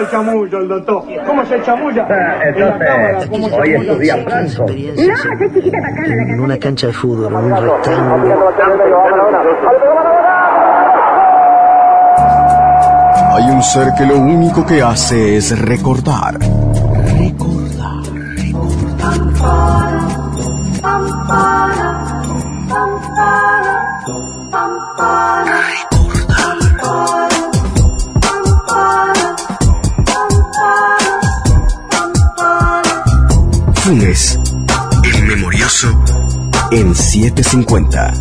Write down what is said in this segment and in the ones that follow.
chamulla el doctor. ¿Cómo se chamulla? Entonces, hoy es tu día franco. En una cancha de fútbol, en un rectángulo. Hay un ser que lo único que hace es recordar. Funes, el memorioso, en 750.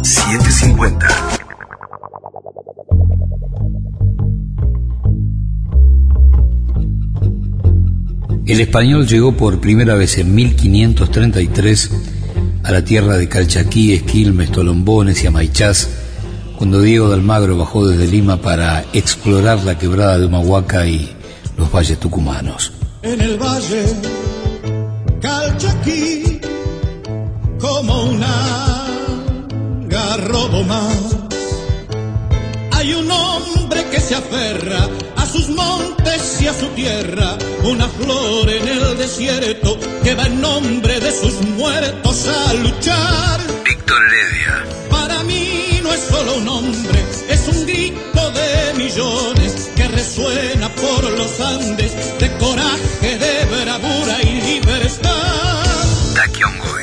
El español llegó por primera vez en 1533 a la tierra de Calchaquíes, Quilmes, Tolombones y Amaichás, cuando Diego de Almagro bajó desde Lima para explorar la quebrada de Humahuaca y los valles tucumanos. En el valle Calchaquí, como una garrobo más, hay un hombre que se aferra a sus montes y a su tierra, una flor en el desierto que va en nombre de sus muertos a luchar. Víctor Heredia. Para mí no es solo un hombre, es un grito de millones que resuena por los Andes, de coraje, de bravura y libertad. Taquiongoy.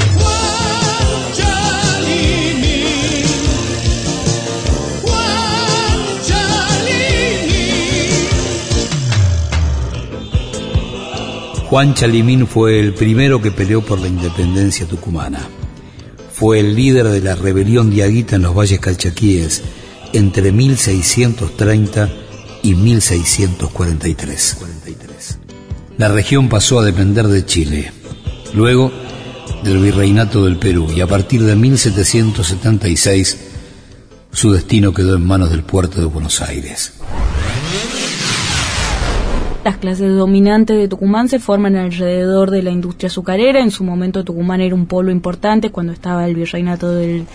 Juan Chalimín fue el primero que peleó por la independencia tucumana. Fue el líder de la rebelión diaguita en los valles calchaquíes entre 1630 y 1643. La región pasó a depender de Chile, luego del virreinato del Perú, y a partir de 1776 su destino quedó en manos del puerto de Buenos Aires. Las clases dominantes de Tucumán se forman alrededor de la industria azucarera. En su momento Tucumán era un polo importante cuando estaba el virreinato del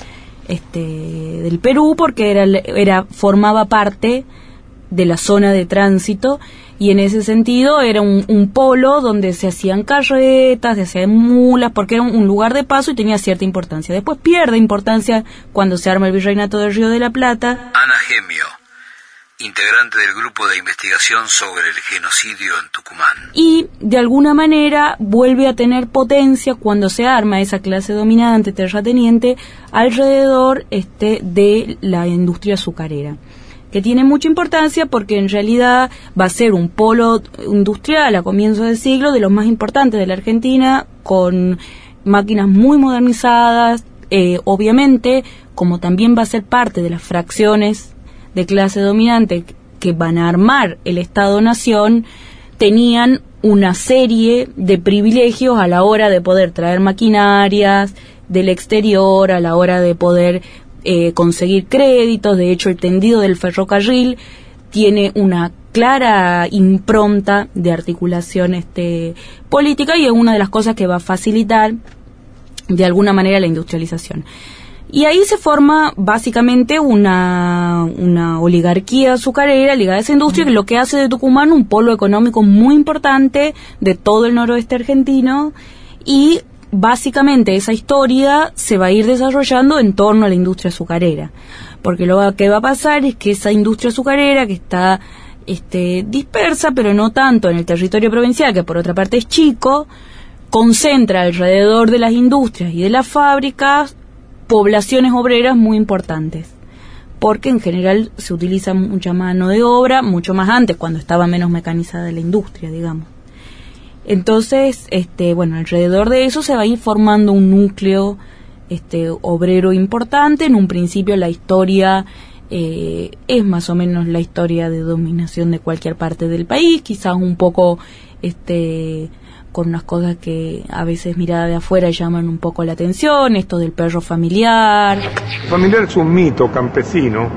Perú, porque formaba parte de la zona de tránsito, y en ese sentido era un polo donde se hacían carretas, se hacían mulas, porque era un lugar de paso y tenía cierta importancia. Después pierde importancia cuando se arma el virreinato del Río de la Plata. Ana Gemio, integrante del grupo de investigación sobre el genocidio en Tucumán. Y de alguna manera vuelve a tener potencia cuando se arma esa clase dominante terrateniente alrededor de la industria azucarera, que tiene mucha importancia porque en realidad va a ser un polo industrial a comienzos del siglo de los más importantes de la Argentina, con máquinas muy modernizadas, obviamente, como también va a ser parte de las fracciones de clase dominante que van a armar el Estado-Nación, tenían una serie de privilegios a la hora de poder traer maquinarias del exterior, a la hora de poder conseguir créditos. De hecho, el tendido del ferrocarril tiene una clara impronta de articulación política, y es una de las cosas que va a facilitar de alguna manera la industrialización. Y ahí se forma básicamente una oligarquía azucarera ligada a esa industria, que es lo que hace de Tucumán un polo económico muy importante de todo el noroeste argentino, y básicamente esa historia se va a ir desarrollando en torno a la industria azucarera, porque lo que va a pasar es que esa industria azucarera, que está dispersa, pero no tanto en el territorio provincial, que por otra parte es chico, concentra alrededor de las industrias y de las fábricas poblaciones obreras muy importantes, porque en general se utiliza mucha mano de obra, mucho más antes, cuando estaba menos mecanizada la industria, digamos. Entonces, alrededor de eso se va a ir formando un núcleo obrero importante. En un principio la historia es más o menos la historia de dominación de cualquier parte del país, quizás un poco con unas cosas que a veces mirada de afuera llaman un poco la atención, esto del perro familiar. Familiar es un mito campesino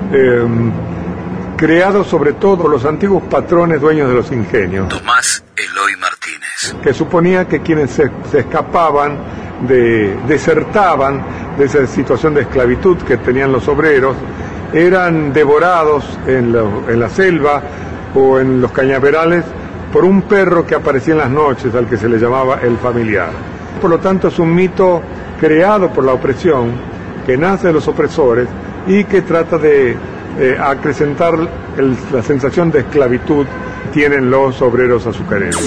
creado sobre todo por los antiguos patrones dueños de los ingenios. Tomás Eloy Martínez. Que suponía que quienes se escapaban, desertaban de esa situación de esclavitud que tenían los obreros, eran devorados en la selva o en los cañaverales por un perro que aparecía en las noches, al que se le llamaba el familiar. Por lo tanto, es un mito creado por la opresión, que nace de los opresores y que trata de acrecentar la sensación de esclavitud que tienen los obreros azucareros.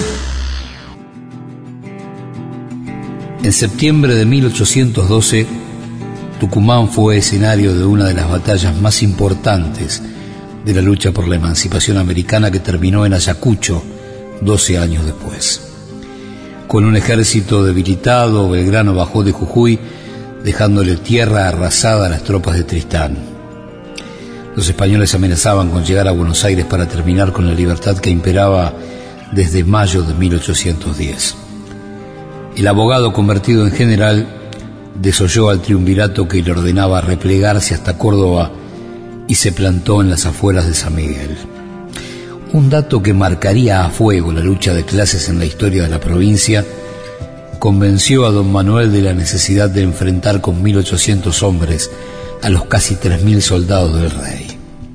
En septiembre de 1812, Tucumán fue escenario de una de las batallas más importantes de la lucha por la emancipación americana, que terminó en Ayacucho 12 años después. Con un ejército debilitado, Belgrano bajó de Jujuy, dejándole tierra arrasada a las tropas de Tristán. Los españoles amenazaban con llegar a Buenos Aires para terminar con la libertad que imperaba desde mayo de 1810. El abogado, convertido en general, desoyó al triunvirato que le ordenaba replegarse hasta Córdoba y se plantó en las afueras de San Miguel. Un dato que marcaría a fuego la lucha de clases en la historia de la provincia convenció a don Manuel de la necesidad de enfrentar con 1.800 hombres a los casi 3.000 soldados del rey.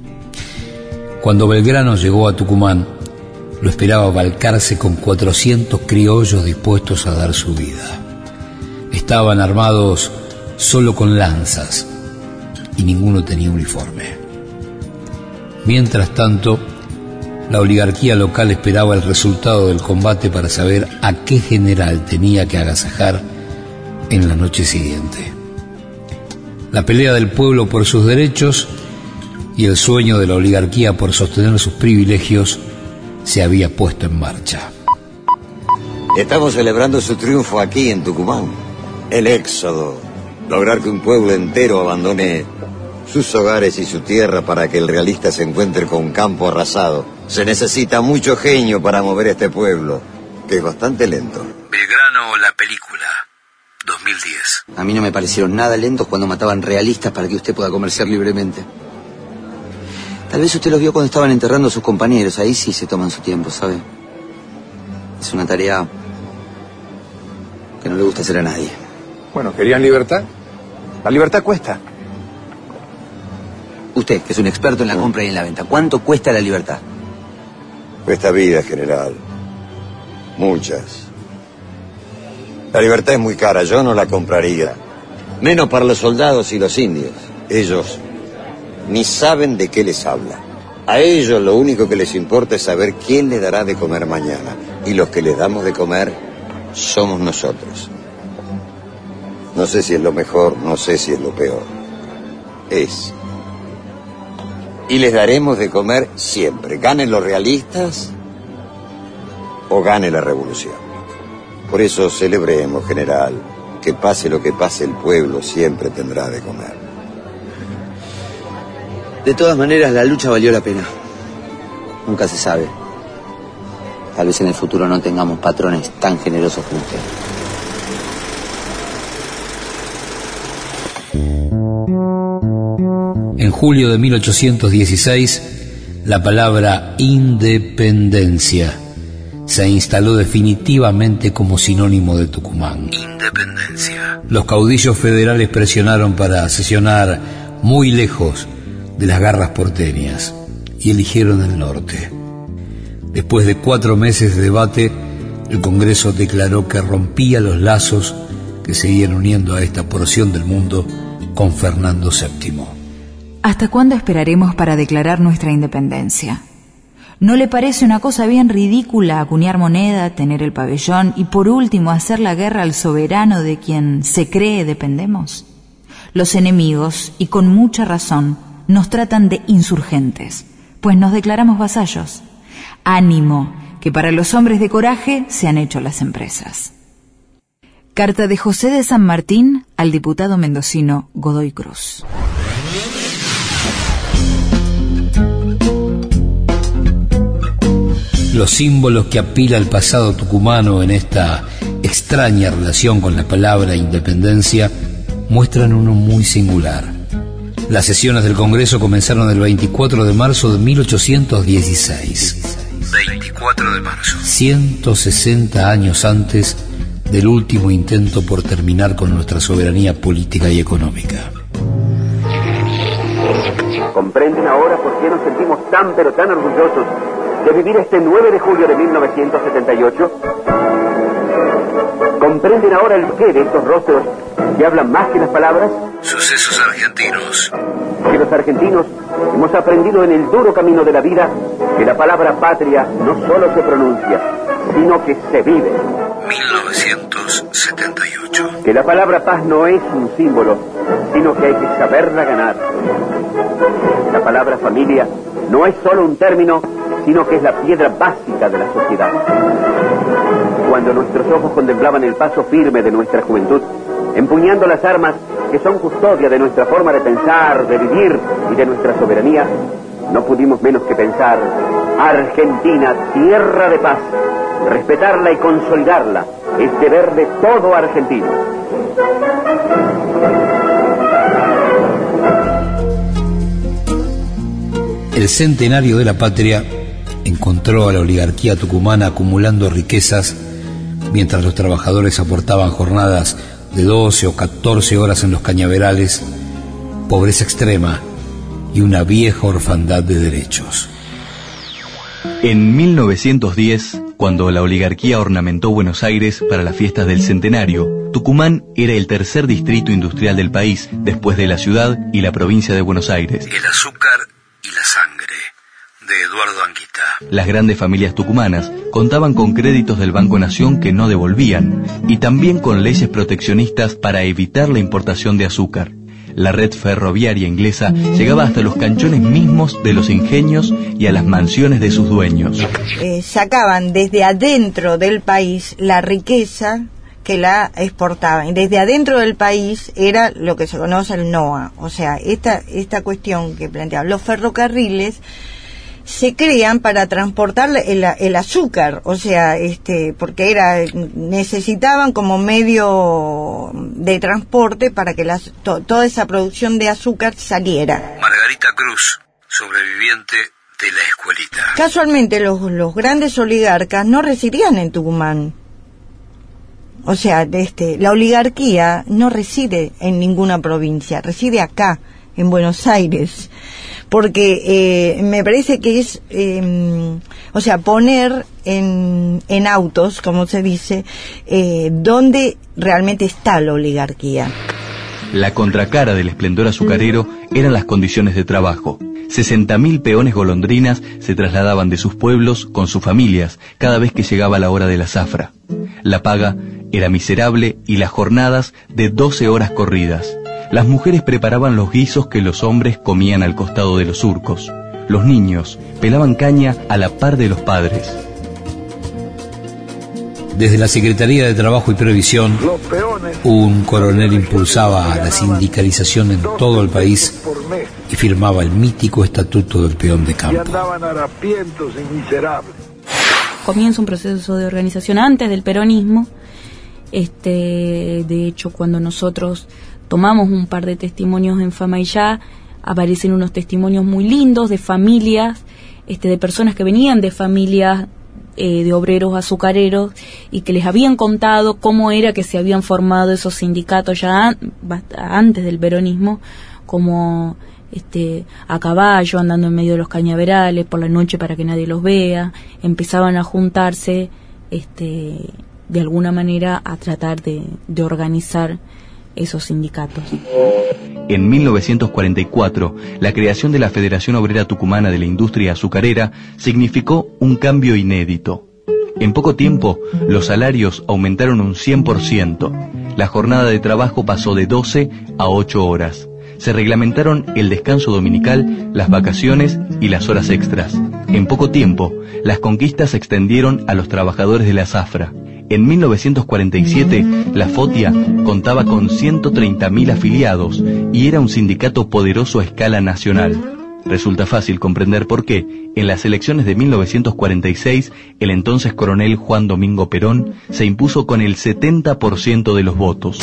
Cuando Belgrano llegó a Tucumán, lo esperaba Balcarce con 400 criollos dispuestos a dar su vida. Estaban armados solo con lanzas y ninguno tenía uniforme. Mientras tanto, la oligarquía local esperaba el resultado del combate para saber a qué general tenía que agasajar en la noche siguiente. La pelea del pueblo por sus derechos y el sueño de la oligarquía por sostener sus privilegios se había puesto en marcha. Estamos celebrando su triunfo aquí en Tucumán. El éxodo, lograr que un pueblo entero abandone sus hogares y su tierra para que el realista se encuentre con un campo arrasado. Se necesita mucho genio para mover este pueblo, que es bastante lento. Belgrano, la película, 2010. A mí no me parecieron nada lentos cuando mataban realistas para que usted pueda comerciar libremente. Tal vez usted los vio cuando estaban enterrando a sus compañeros. Ahí sí se toman su tiempo, ¿sabe? Es una tarea que no le gusta hacer a nadie. Bueno, ¿querían libertad? La libertad cuesta. Usted, que es un experto en la compra y en la venta, ¿cuánto cuesta la libertad? Cuesta vida, general. Muchas. La libertad es muy cara, yo no la compraría. Menos para los soldados y los indios. Ellos ni saben de qué les habla. A ellos lo único que les importa es saber quién les dará de comer mañana. Y los que les damos de comer somos nosotros. No sé si es lo mejor, no sé si es lo peor. Es. Y les daremos de comer siempre, ganen los realistas o gane la revolución. Por eso celebremos, general, que pase lo que pase, el pueblo siempre tendrá de comer. De todas maneras, la lucha valió la pena. Nunca se sabe. Tal vez en el futuro no tengamos patrones tan generosos como usted. En julio de 1816, la palabra independencia se instaló definitivamente como sinónimo de Tucumán. Independencia. Los caudillos federales presionaron para sesionar muy lejos de las garras porteñas y eligieron el norte. Después de 4 meses de debate, el Congreso declaró que rompía los lazos que seguían uniendo a esta porción del mundo con Fernando VII. ¿Hasta cuándo esperaremos para declarar nuestra independencia? ¿No le parece una cosa bien ridícula acuñar moneda, tener el pabellón y por último hacer la guerra al soberano de quien se cree dependemos? Los enemigos, y con mucha razón, nos tratan de insurgentes, pues nos declaramos vasallos. Ánimo, que para los hombres de coraje se han hecho las empresas. Carta de José de San Martín al diputado mendocino Godoy Cruz. Los símbolos que apila el pasado tucumano en esta extraña relación con la palabra independencia muestran uno muy singular. Las sesiones del Congreso comenzaron el 24 de marzo de 1816. 24 de marzo. 160 años antes del último intento por terminar con nuestra soberanía política y económica. ¿Comprenden ahora por qué nos sentimos tan pero tan orgullosos de vivir este 9 de julio de 1978? ¿Comprenden ahora el qué de estos rostros que hablan más que las palabras? Sucesos argentinos. Que los argentinos hemos aprendido en el duro camino de la vida que la palabra patria no solo se pronuncia, sino que se vive. 1978. Que la palabra paz no es un símbolo, sino que hay que saberla ganar. La palabra familia no es solo un término, sino que es la piedra básica de la sociedad. Cuando nuestros ojos contemplaban el paso firme de nuestra juventud, empuñando las armas que son custodia de nuestra forma de pensar, de vivir y de nuestra soberanía, no pudimos menos que pensar: Argentina, tierra de paz. Respetarla y consolidarla es deber de todo argentino. El centenario de la patria encontró a la oligarquía tucumana acumulando riquezas mientras los trabajadores aportaban jornadas de 12 o 14 horas en los cañaverales, pobreza extrema y una vieja orfandad de derechos. En 1910, cuando la oligarquía ornamentó Buenos Aires para las fiestas del centenario, Tucumán era el tercer distrito industrial del país, después de la ciudad y la provincia de Buenos Aires. El azúcar y la sangre, de Eduardo Anguita. Las grandes familias tucumanas contaban con créditos del Banco Nación que no devolvían, y también con leyes proteccionistas para evitar la importación de azúcar. La red ferroviaria inglesa llegaba hasta los canchones mismos de los ingenios y a las mansiones de sus dueños. Sacaban desde adentro del país la riqueza que la exportaban. Desde adentro del país era lo que se conoce el NOA. O sea, esta cuestión que planteaban los ferrocarriles se crean para transportar el azúcar, o sea, porque necesitaban como medio de transporte para que toda esa producción de azúcar saliera. Margarita Cruz, sobreviviente de la escuelita. Casualmente los grandes oligarcas no residían en Tucumán. O sea, la oligarquía no reside en ninguna provincia, reside acá, en Buenos Aires. Porque me parece que es, poner en autos, como se dice, donde realmente está la oligarquía. La contracara del esplendor azucarero eran las condiciones de trabajo. 60.000 peones golondrinas se trasladaban de sus pueblos con sus familias cada vez que llegaba la hora de la zafra. La paga era miserable y las jornadas de 12 horas corridas. Las mujeres preparaban los guisos que los hombres comían al costado de los surcos. Los niños pelaban caña a la par de los padres. Desde la Secretaría de Trabajo y Previsión, un coronel impulsaba la sindicalización en todo el país y firmaba el mítico Estatuto del Peón de Campo. Comienza un proceso de organización antes del peronismo. De hecho, cuando nosotros tomamos un par de testimonios en Famaillá, aparecen unos testimonios muy lindos de familias, de personas que venían de familias de obreros azucareros y que les habían contado cómo era que se habían formado esos sindicatos ya antes del peronismo, como a caballo, andando en medio de los cañaverales por la noche para que nadie los vea. Empezaban a juntarse de alguna manera a tratar de organizar esos sindicatos. En 1944, la creación de la Federación Obrera Tucumana de la Industria Azucarera significó un cambio inédito. En poco tiempo, los salarios aumentaron un 100%. La jornada de trabajo pasó de 12 a 8 horas. Se reglamentaron el descanso dominical, las vacaciones y las horas extras. En poco tiempo, las conquistas se extendieron a los trabajadores de la zafra. En 1947, la FOTIA contaba con 130.000 afiliados y era un sindicato poderoso a escala nacional. Resulta fácil comprender por qué, en las elecciones de 1946, el entonces coronel Juan Domingo Perón se impuso con el 70% de los votos.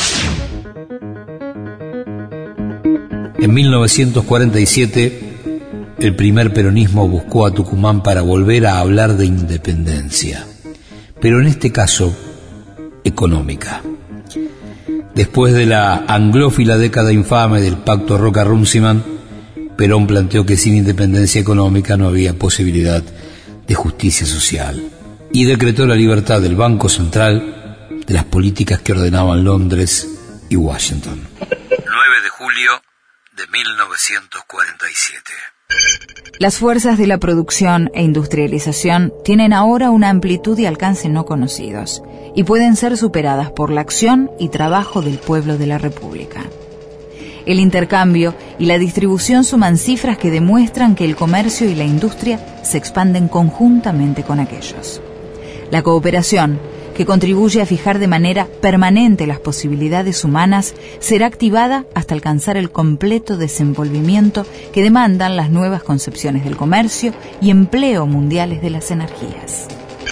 En 1947, el primer peronismo buscó a Tucumán para volver a hablar de independencia, pero en este caso, económica. Después de la anglófila década infame del pacto Roca-Runciman, Perón planteó que sin independencia económica no había posibilidad de justicia social y decretó la libertad del Banco Central de las políticas que ordenaban Londres y Washington. 9 de julio de 1947. Las fuerzas de la producción e industrialización tienen ahora una amplitud y alcance no conocidos y pueden ser superadas por la acción y trabajo del pueblo de la República. El intercambio y la distribución suman cifras que demuestran que el comercio y la industria se expanden conjuntamente con aquellos. La cooperación, que contribuye a fijar de manera permanente las posibilidades humanas, será activada hasta alcanzar el completo desenvolvimiento que demandan las nuevas concepciones del comercio y empleo mundiales de las energías.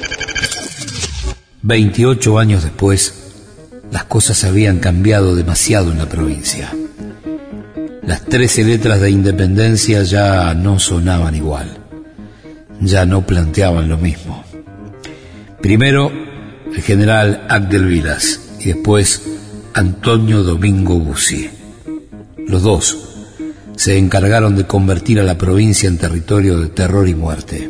28 años después, las cosas habían cambiado demasiado en la provincia. Las 13 letras de independencia ya no sonaban igual, ya no planteaban lo mismo. Primero, el general Abdel Vilas y después Antonio Domingo Bussi. Los dos se encargaron de convertir a la provincia en territorio de terror y muerte.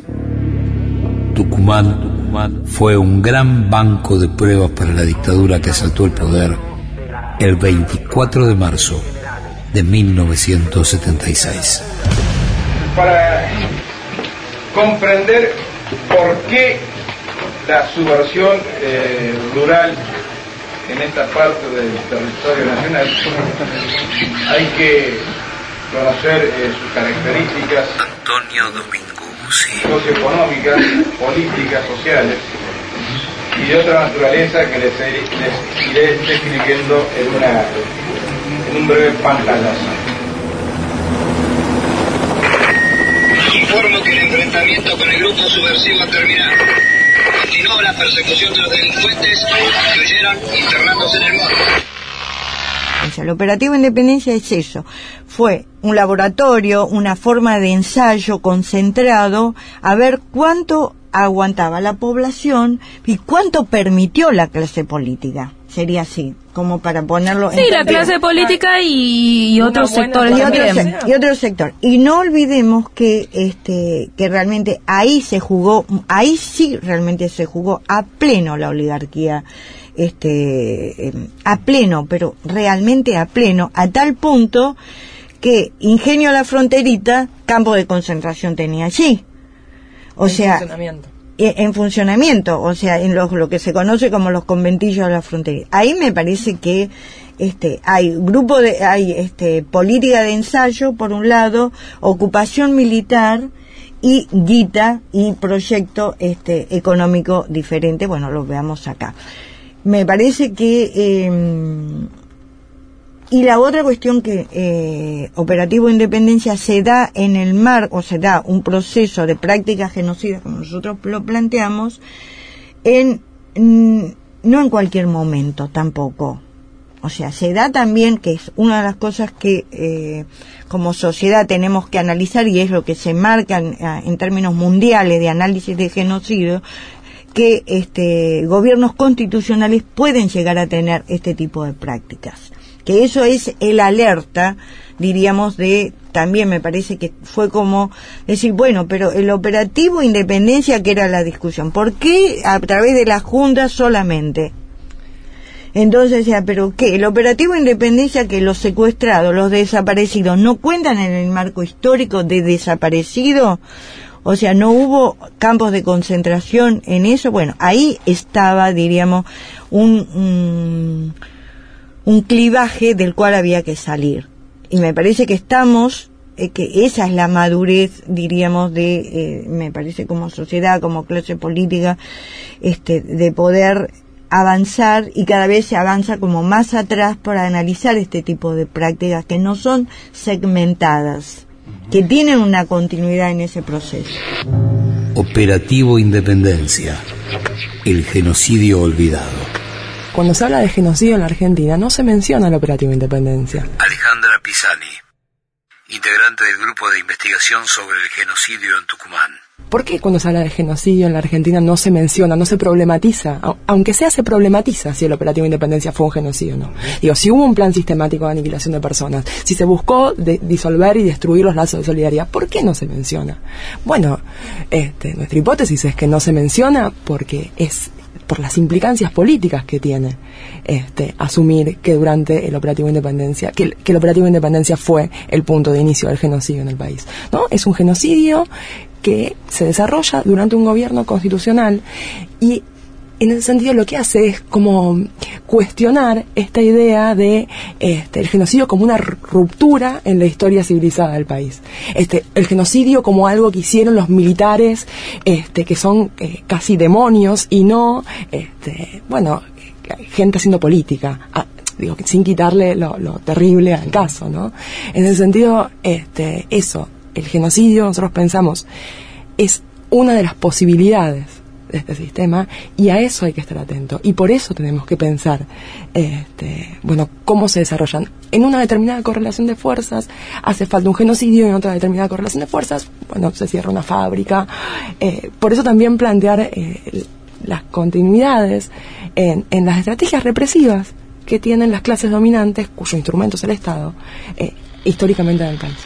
Tucumán fue un gran banco de pruebas para la dictadura que asaltó el poder el 24 de marzo de 1976. Para comprender por qué la subversión rural en esta parte del territorio nacional, hay que conocer sus características Antonio Domingo Bussi, socioeconómicas, políticas, sociales y de otra naturaleza que les iré describiendo en un breve pantallazo. Informo que el enfrentamiento con el grupo subversivo ha terminado. Continuó la persecución de los delincuentes que huyeron internándose en el monte. El operativo Independencia es eso, fue un laboratorio, una forma de ensayo concentrado a ver cuánto aguantaba la población y cuánto permitió la clase política. Sería así, como para ponerlo en la clase política y otros sectores también. Y otro sector. Y no olvidemos que que realmente ahí sí realmente se jugó a pleno la oligarquía, a pleno, pero realmente a pleno, a tal punto que Ingenio a la Fronterita, campo de concentración tenía allí. O sea, en funcionamiento, o sea, en lo que se conoce como los conventillos de la frontera. Ahí me parece que hay política de ensayo por un lado, ocupación militar y guita y proyecto económico diferente. Bueno, lo veamos acá. Me parece que y la otra cuestión que Operativo Independencia se da en el marco, se da un proceso de prácticas genocidas, como nosotros lo planteamos, no en cualquier momento tampoco. O sea, se da también, que es una de las cosas que como sociedad tenemos que analizar, y es lo que se marca en términos mundiales de análisis de genocidio, que gobiernos constitucionales pueden llegar a tener este tipo de prácticas. Que eso es el alerta, diríamos, también me parece que fue como decir, bueno, pero el operativo Independencia, que era la discusión, ¿por qué a través de la Junta solamente? Entonces, pero ¿qué? El operativo Independencia, que los secuestrados, los desaparecidos, ¿no cuentan en el marco histórico de desaparecido? O sea, ¿no hubo campos de concentración en eso? Bueno, ahí estaba, diríamos, un clivaje del cual había que salir. Y me parece que que esa es la madurez, diríamos, me parece como sociedad, como clase política, de poder avanzar, y cada vez se avanza como más atrás para analizar este tipo de prácticas que no son segmentadas, que tienen una continuidad en ese proceso. Operativo Independencia, el genocidio olvidado. Cuando se habla de genocidio en la Argentina, no se menciona el Operativo Independencia. Alejandra Pisani, integrante del grupo de investigación sobre el genocidio en Tucumán. ¿Por qué cuando se habla de genocidio en la Argentina no se menciona, no se problematiza? Aunque sea, se problematiza si el operativo Independencia fue un genocidio o no. Digo, si hubo un plan sistemático de aniquilación de personas, si se buscó disolver y destruir los lazos de solidaridad, ¿por qué no se menciona? Bueno, nuestra hipótesis es que no se menciona porque es por las implicancias políticas que tiene asumir que durante el operativo Independencia, que el operativo Independencia fue el punto de inicio del genocidio en el país, ¿no? Es un genocidio que se desarrolla durante un gobierno constitucional y en ese sentido lo que hace es como cuestionar esta idea de el genocidio como una ruptura en la historia civilizada del país. El genocidio como algo que hicieron los militares que son casi demonios y no gente haciendo política. Digo, sin quitarle lo terrible al caso, ¿no? En ese sentido, eso, el genocidio, nosotros pensamos, es una de las posibilidades de este sistema y a eso hay que estar atento. Y por eso tenemos que pensar, cómo se desarrollan. En una determinada correlación de fuerzas hace falta un genocidio y en otra determinada correlación de fuerzas, se cierra una fábrica. Por eso también plantear las continuidades en las estrategias represivas que tienen las clases dominantes, cuyo instrumento es el Estado, históricamente en el país.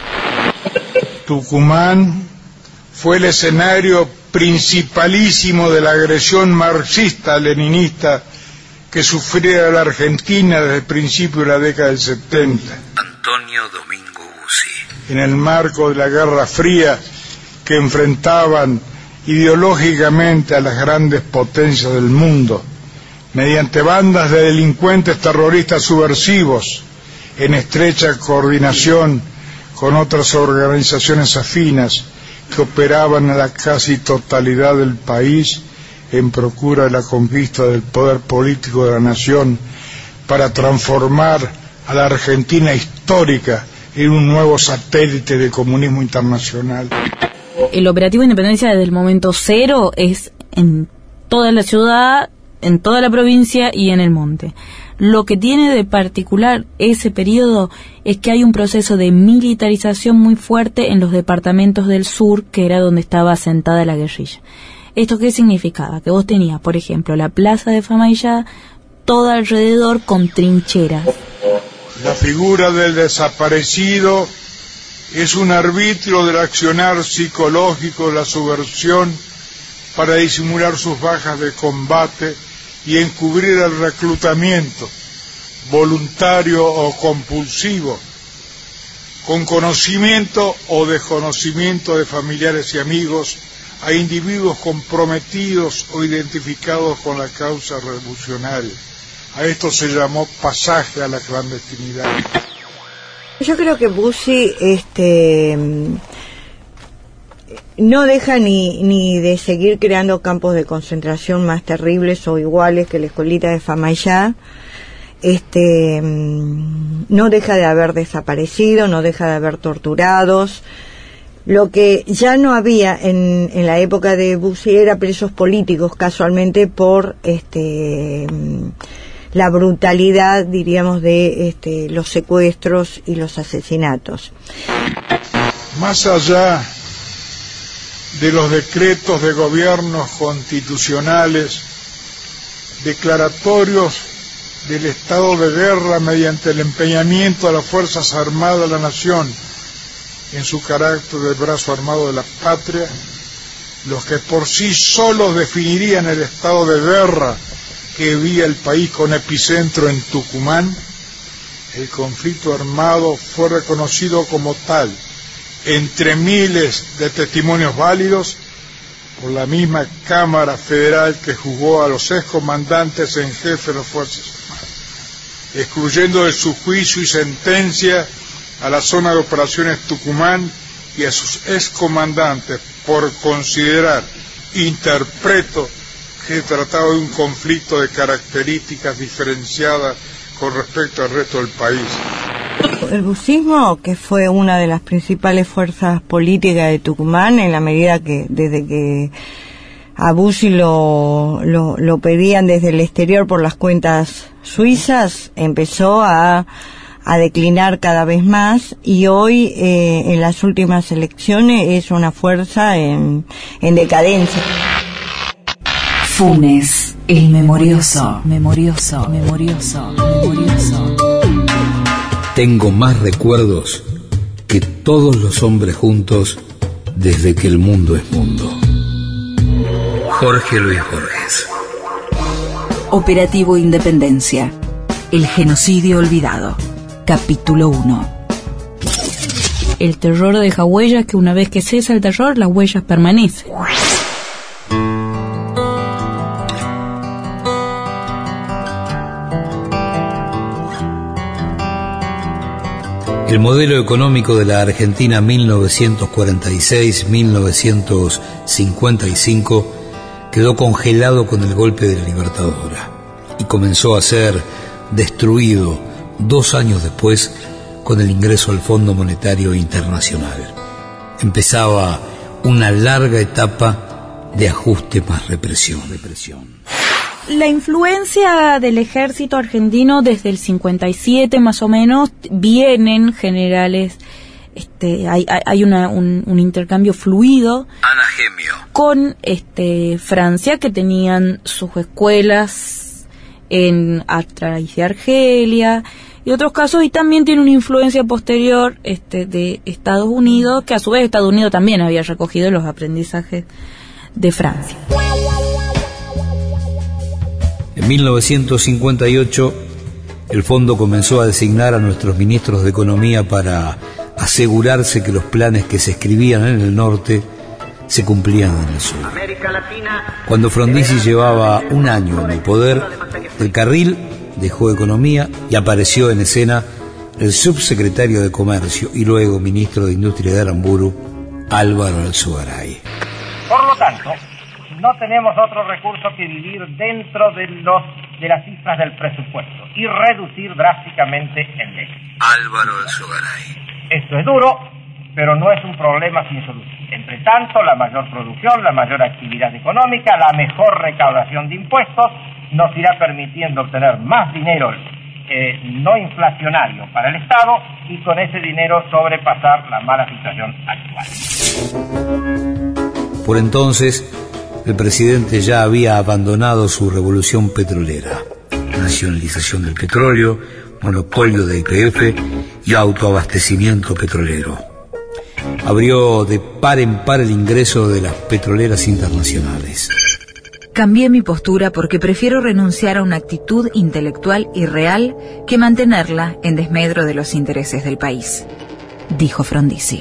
Tucumán fue el escenario principalísimo de la agresión marxista-leninista que sufría la Argentina desde el principio de la década del 70. Antonio Domingo Bussi. En el marco de la Guerra Fría que enfrentaban ideológicamente a las grandes potencias del mundo, mediante bandas de delincuentes terroristas subversivos, en estrecha coordinación con otras organizaciones afinas que operaban en la casi totalidad del país en procura de la conquista del poder político de la nación para transformar a la Argentina histórica en un nuevo satélite del comunismo internacional. El operativo Independencia desde el momento cero es en toda la ciudad, en toda la provincia y en el monte. Lo que tiene de particular ese periodo es que hay un proceso de militarización muy fuerte en los departamentos del sur, que era donde estaba asentada la guerrilla. ¿Esto qué significaba? Que vos tenías, por ejemplo, la plaza de Famaillá, todo alrededor con trincheras. La figura del desaparecido es un arbitrio del accionar psicológico de la subversión para disimular sus bajas de combate y encubrir el reclutamiento voluntario o compulsivo, con conocimiento o desconocimiento de familiares y amigos, a individuos comprometidos o identificados con la causa revolucionaria. A esto se llamó pasaje a la clandestinidad. Yo creo que Bussi no deja ni de seguir creando campos de concentración más terribles o iguales que la escuelita de Famaillá. No deja de haber desaparecido, no deja de haber torturados. Lo que ya no había en la época de Bussi era presos políticos, casualmente por la brutalidad, diríamos, de los secuestros y los asesinatos. Más allá de los decretos de gobiernos constitucionales declaratorios del estado de guerra mediante el empeñamiento de las Fuerzas Armadas de la Nación en su carácter de brazo armado de la patria, los que por sí solos definirían el estado de guerra que vivía el país con epicentro en Tucumán, el conflicto armado fue reconocido como tal entre miles de testimonios válidos por la misma Cámara Federal que juzgó a los excomandantes en jefe de las Fuerzas Armadas, excluyendo de su juicio y sentencia a la zona de operaciones Tucumán y a sus excomandantes por considerar, interpreto, que se trataba de un conflicto de características diferenciadas con respecto al resto del país. El bussismo, que fue una de las principales fuerzas políticas de Tucumán, en la medida que desde que a Bussi lo pedían desde el exterior por las cuentas suizas, empezó a a declinar cada vez más, y hoy en las últimas elecciones es una fuerza en decadencia. Funes, el memorioso. Tengo más recuerdos que todos los hombres juntos desde que el mundo es mundo. Jorge Luis Borges. Operativo Independencia. El genocidio olvidado. Capítulo 1. El terror deja huellas que una vez que cesa el terror, las huellas permanecen. El modelo económico de la Argentina 1946-1955 quedó congelado con el golpe de la Libertadora y comenzó a ser destruido 2 años después con el ingreso al Fondo Monetario Internacional. Empezaba una larga etapa de ajuste más represión. La influencia del ejército argentino desde el 57 más o menos vienen generales, hay un intercambio fluido con Francia, que tenían sus escuelas a raíz de Argelia y otros casos, y también tiene una influencia posterior de Estados Unidos, que a su vez Estados Unidos también había recogido los aprendizajes de Francia. En 1958, el fondo comenzó a designar a nuestros ministros de Economía para asegurarse que los planes que se escribían en el norte se cumplían en el sur. Cuando Frondizi llevaba 1 año en el poder, el carril dejó Economía y apareció en escena el subsecretario de Comercio y luego ministro de Industria de Aramburu, Álvaro Alzugaray. Por lo tanto, no tenemos otro recurso que vivir dentro de las cifras del presupuesto y reducir drásticamente el déficit. Álvaro Alzugaray. Esto es duro, pero no es un problema sin solución. Entre tanto, la mayor producción, la mayor actividad económica, la mejor recaudación de impuestos nos irá permitiendo obtener más dinero no inflacionario para el Estado y con ese dinero sobrepasar la mala situación actual. Por entonces, el presidente ya había abandonado su revolución petrolera, nacionalización del petróleo, monopolio de YPF y autoabastecimiento petrolero. Abrió de par en par el ingreso de las petroleras internacionales. Cambié mi postura porque prefiero renunciar a una actitud intelectual y real que mantenerla en desmedro de los intereses del país, dijo Frondizi.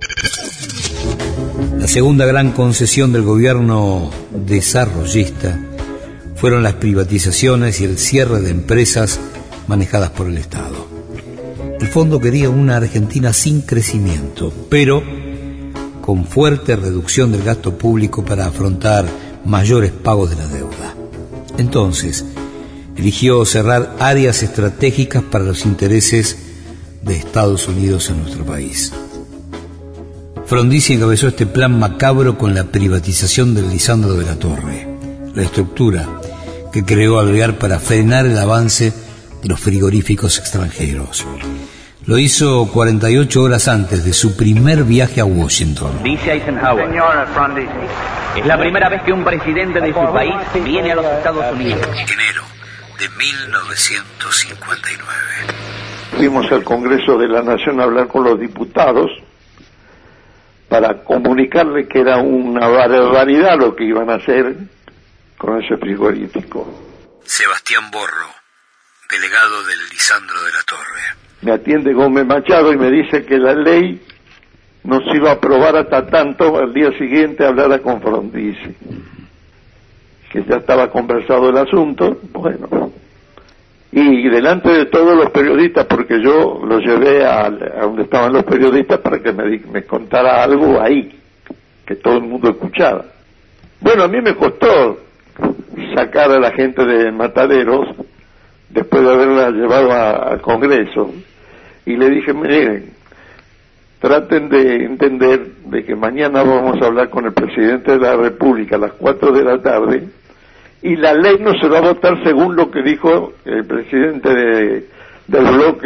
La segunda gran concesión del gobierno desarrollista fueron las privatizaciones y el cierre de empresas manejadas por el Estado. El fondo quería una Argentina sin crecimiento, pero con fuerte reducción del gasto público para afrontar mayores pagos de la deuda. Entonces, eligió cerrar áreas estratégicas para los intereses de Estados Unidos en nuestro país. Frondizi encabezó este plan macabro con la privatización del Lisandro de la Torre, la estructura que creó Alvear para frenar el avance de los frigoríficos extranjeros. Lo hizo 48 horas antes de su primer viaje a Washington. Dice Eisenhower, señora Frondizi, es la primera vez que un presidente de su país viene a los Estados Unidos. Enero de 1959. Fuimos al Congreso de la Nación a hablar con los diputados para comunicarle que era una barbaridad lo que iban a hacer con ese frigorífico. Sebastián Borro, delegado del Lisandro de la Torre. Me atiende Gómez Machado y me dice que la ley no se iba a aprobar hasta tanto al día siguiente hablara con Frondizi, que ya estaba conversado el asunto. Bueno, y delante de todos los periodistas, porque yo los llevé a donde estaban los periodistas para que me contara algo ahí, que todo el mundo escuchara. Bueno, a mí me costó sacar a la gente de Mataderos después de haberla llevado al Congreso, y le dije, miren, traten de entender de que mañana vamos a hablar con el presidente de la República a las 4 de la tarde, y la ley no se va a votar según lo que dijo el presidente del bloque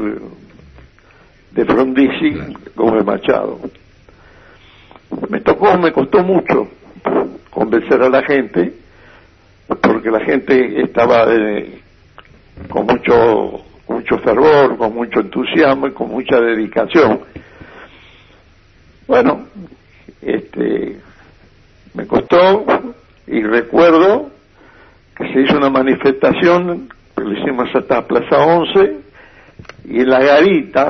de Frondizi, Gómez Machado. Me costó mucho convencer a la gente, porque la gente estaba con mucho fervor, con mucho entusiasmo y con mucha dedicación. Bueno, me costó, y recuerdo que se hizo una manifestación, lo hicimos hasta Plaza 11, y en la garita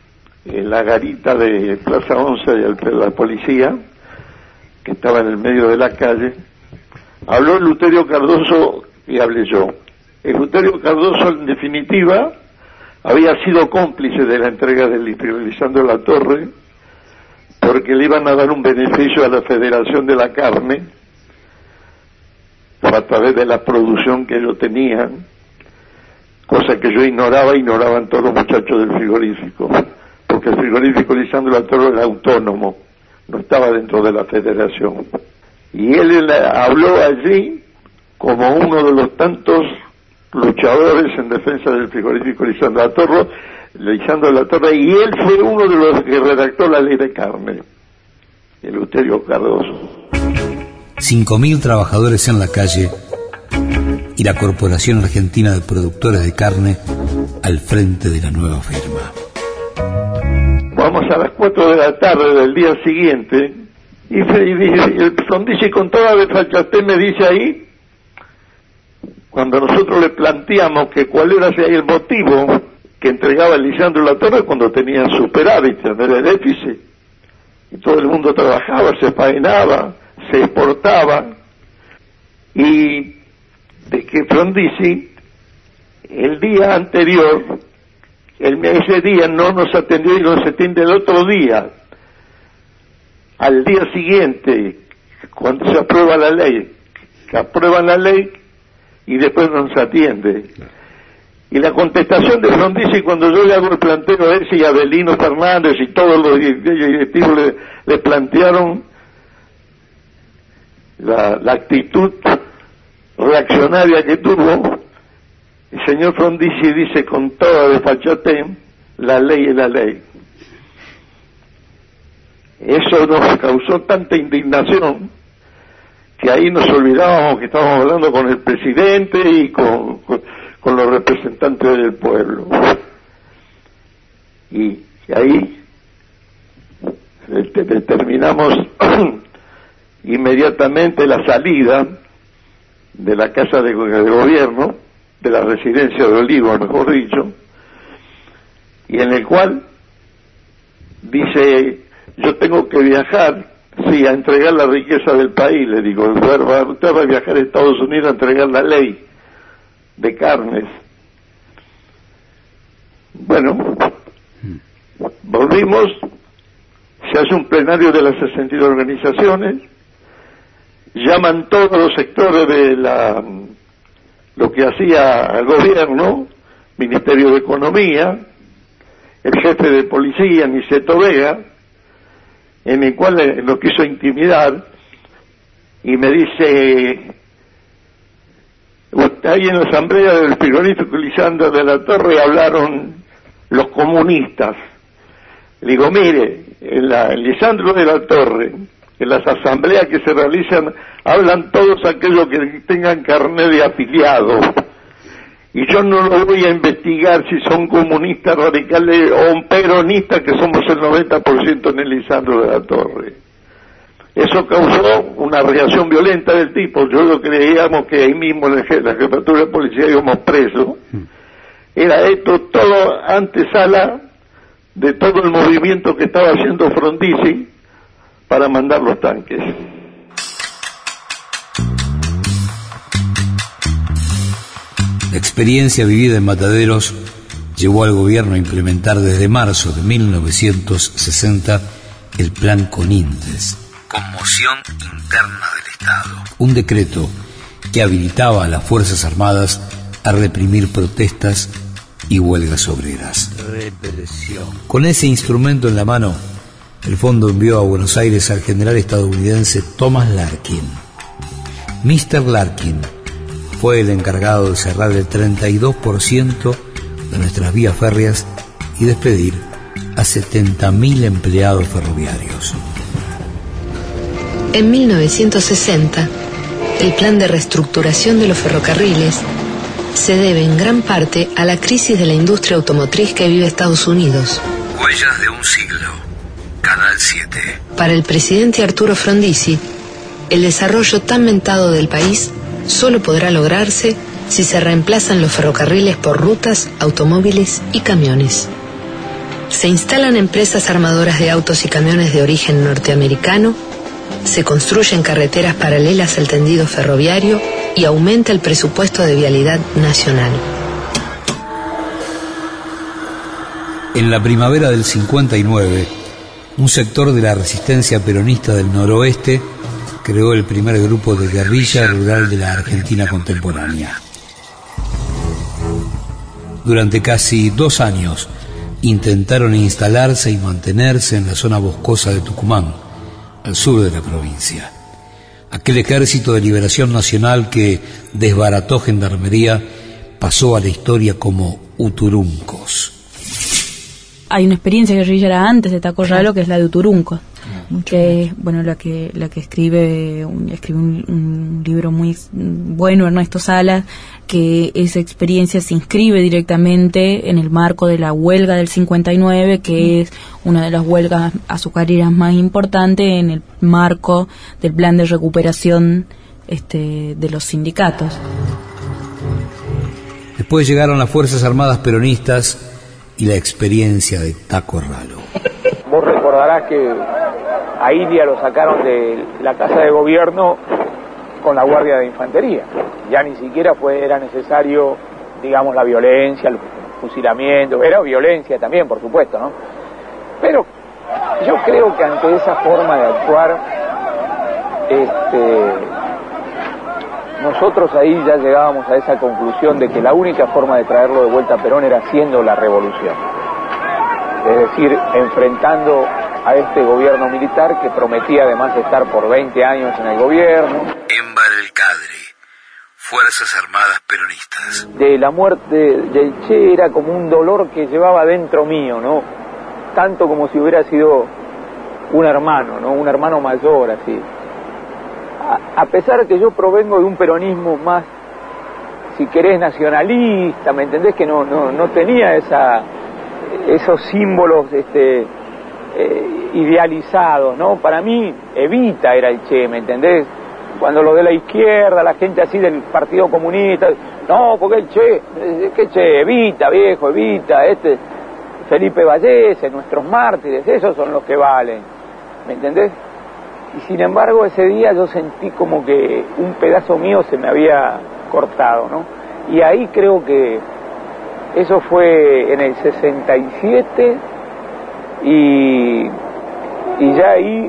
de Plaza 11 de la policía, que estaba en el medio de la calle, habló Eleuterio Cardoso y hablé yo. Eleuterio Cardoso, en definitiva, había sido cómplice de la entrega del Lisandro Latorre, porque le iban a dar un beneficio a la Federación de la Carne a través de la producción que ellos tenían, cosa que yo ignoraban todos los muchachos del frigorífico, porque el frigorífico Lisandro Latorre era autónomo, no estaba dentro de la Federación. Y él habló allí como uno de los tantos luchadores en defensa del frigorífico Lisandro Latorre, y él fue uno de los que redactó la ley de carne, Eleuterio Cardoso. 5.000 trabajadores en la calle y la Corporación Argentina de Productores de Carne al frente de la nueva firma. Vamos a las 4 de la tarde del día siguiente, y el Frondizi con toda desfachatez me dice ahí, cuando nosotros le planteamos que cuál era el motivo que entregaba Lisandro Latorre cuando tenía superávit, no era déficit, y todo el mundo trabajaba, se faenaba, se exportaba, y de que Frondizi el día anterior, ese día no nos atendió y nos atiende el otro día, al día siguiente, cuando se aprueba la ley, que aprueban la ley y después nos atiende. Y la contestación de Frondizi, cuando yo le hago el planteo a ese y a Abelino Fernández y todos los directivos le plantearon la actitud reaccionaria que tuvo, el señor Frondizi dice con toda desfachatez, la ley es la ley. Eso nos causó tanta indignación que ahí nos olvidábamos que estábamos hablando con el presidente y con los representantes del pueblo. Y ahí determinamos inmediatamente la salida de la casa de gobierno, de la residencia de Olivos, mejor dicho, y en el cual dice, yo tengo que viajar, sí, a entregar la riqueza del país. Le digo, usted va a viajar a Estados Unidos a entregar la ley de carnes. Bueno, volvimos, se hace un plenario de las 62 organizaciones, llaman todos los sectores de lo que hacía el gobierno, Ministerio de Economía, el jefe de policía, Niceto Vega, en el cual lo quiso intimidar, y me dice, ahí en la asamblea del frigorífico Lisandro de la Torre hablaron los comunistas. Le digo, mire, en Lisandro de la Torre, en las asambleas que se realizan, hablan todos aquellos que tengan carnet de afiliado. Y yo no lo voy a investigar si son comunistas radicales o peronistas, que somos el 90% en el Lisandro de la Torre. Eso causó una reacción violenta del tipo. Yo lo creíamos que ahí mismo en la jefatura de policía íbamos presos. Era esto todo antesala de todo el movimiento que estaba haciendo Frondizi para mandar los tanques. La experiencia vivida en Mataderos llevó al gobierno a implementar desde marzo de 1960 el Plan Conintes, Conmoción Interna del Estado, un decreto que habilitaba a las Fuerzas Armadas a reprimir protestas y huelgas obreras. Represión. Con ese instrumento en la mano, el fondo envió a Buenos Aires al general estadounidense Thomas Larkin. Mr. Larkin fue el encargado de cerrar el 32% de nuestras vías férreas y despedir a 70.000 empleados ferroviarios. En 1960, el plan de reestructuración de los ferrocarriles se debe en gran parte a la crisis de la industria automotriz que vive Estados Unidos. Huellas de un siglo. Canal 7. Para el presidente Arturo Frondizi, el desarrollo tan mentado del país solo podrá lograrse si se reemplazan los ferrocarriles por rutas, automóviles y camiones. Se instalan empresas armadoras de autos y camiones de origen norteamericano, se construyen carreteras paralelas al tendido ferroviario y aumenta el presupuesto de vialidad nacional. En la primavera del 59, un sector de la resistencia peronista del noroeste creó el primer grupo de guerrilla rural de la Argentina contemporánea. Durante casi 2 años intentaron instalarse y mantenerse en la zona boscosa de Tucumán, al sur de la provincia. Aquel ejército de liberación nacional que desbarató gendarmería pasó a la historia como Uturuncos. Hay una experiencia guerrillera antes de Taco Ralo, que es la de Uturuncos, que bueno, la que escribe un libro muy bueno, Ernesto Salas, que esa experiencia se inscribe directamente en el marco de la huelga del 59, que es una de las huelgas azucareras más importantes en el marco del plan de recuperación de los sindicatos. Después llegaron las Fuerzas Armadas peronistas y la experiencia de Taco Ralo. Vos recordarás que a Ilia lo sacaron de la casa de gobierno con la guardia de infantería. Ya ni siquiera era necesario, digamos, la violencia, el fusilamiento. Era violencia también, por supuesto, ¿no? Pero yo creo que ante esa forma de actuar, nosotros ahí ya llegábamos a esa conclusión de que la única forma de traerlo de vuelta a Perón era haciendo la revolución. Es decir, enfrentando a este gobierno militar que prometía además estar por 20 años en el gobierno. Émbar el Cadre, Fuerzas Armadas peronistas. De la muerte del Che era como un dolor que llevaba dentro mío, ¿no? Tanto como si hubiera sido un hermano, ¿no? Un hermano mayor, así. A pesar de que yo provengo de un peronismo más, si querés, nacionalista, ¿me entendés? Que no tenía esos símbolos idealizados, ¿no? Para mí, Evita era el Che, ¿me entendés? Cuando lo de la izquierda, la gente así del Partido Comunista, no, porque el Che, ¿qué Che? Evita, viejo, Evita, Felipe Vallese, nuestros mártires, esos son los que valen, ¿me entendés? Y sin embargo ese día yo sentí como que un pedazo mío se me había cortado, ¿no? Y ahí creo que eso fue en el 67 y ya ahí